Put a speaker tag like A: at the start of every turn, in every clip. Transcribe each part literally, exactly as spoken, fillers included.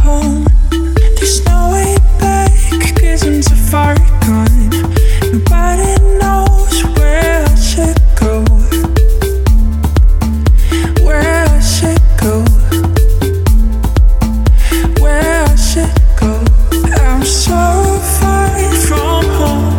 A: home. There's no way back, 'cause I'm too far gone. Nobody knows where I should go, where I should go, where I should go. I'm so far from home.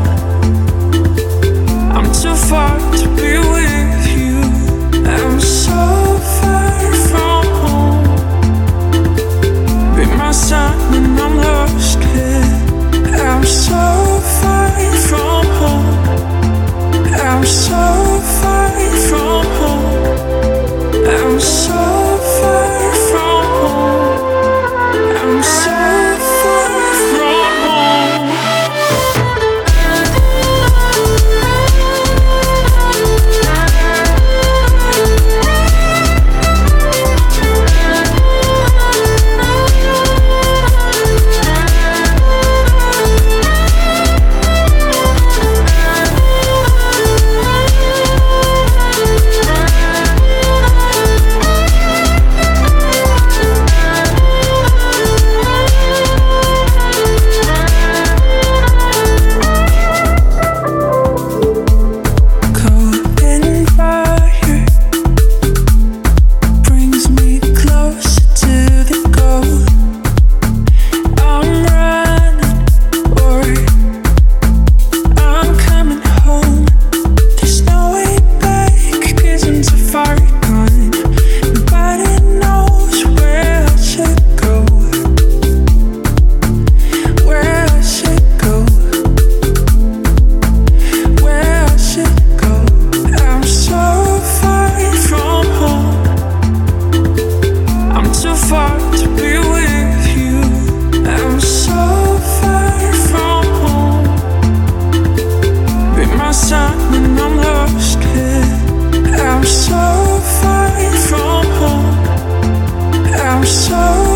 A: I'm too far to be with you. I'm so far from home. Be my sun when I'm lost, kid. I'm so far from home. I'm so far from home. I'm so far from home. I'm so far from home. Cold and fire brings me closer to the goal. I'm running or I'm coming home. There's no way back, 'cause I'm too far gone. Nobody knows where I should go, where I should go, where I should go. I'm so far from home. I'm too far to be with you. I'm so far from home. Be my sun when I'm lost, kid. I'm so far from home. I'm so